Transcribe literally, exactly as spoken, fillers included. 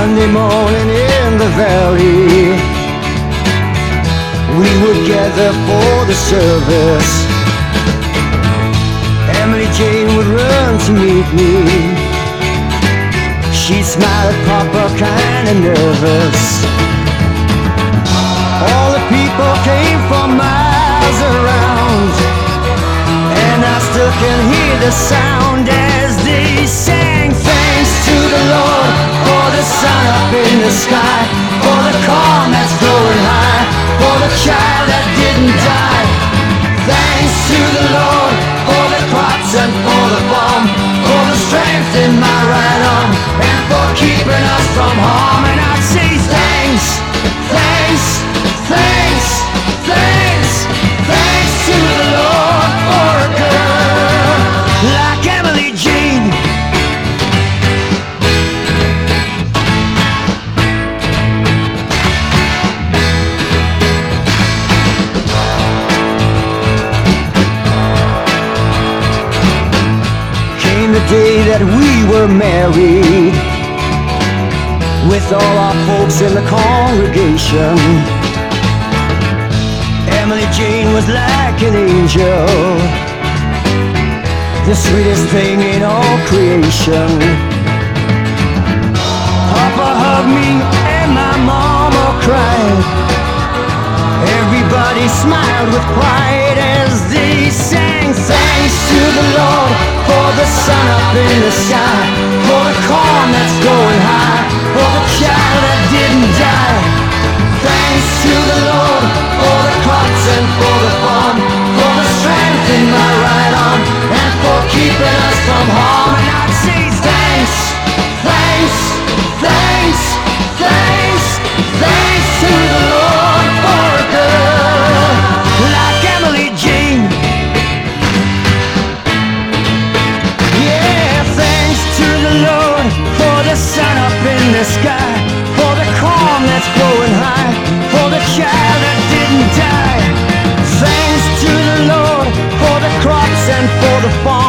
Sunday morning in the valley, we would gather for the service. Emily Jane would run to meet me. She'd smile at Papa, kinda nervous. All the people came from miles around, and I still can hear the sound as they sang, thanks to the Lord for the sun up in the sky, for the calm that's going high, for the child that didn't die. Thanks to the Lord for the crops and for the farm, for the strength in my right arm, and for keeping us from harm. And I'd say thanks, thanks, thanks, thanks, thanks to the Lord for a girl like Emily Jane. Came the day that we were married, with all our folks in the congregation. Emily Jane was like an angel, the sweetest thing in all creation. Papa hugged me and my mama cried. Everybody smiled with pride as they sang, thanks to the Lord for the sun up in the sky, for the calm that's going high, for the child that didn't die. Thanks to the Lord for the crops and for the farm, for the strength in my right arm, and for keeping us from harm. And I'd say thanks, thanks, thanks, thanks, thanks to the Lord for a girl like Emily Jane. Yeah, thanks to the Lord for the sun up in the sky, for the calm that's growing high, for the child that didn't die. Thanks to the Lord for the crops and for the farm,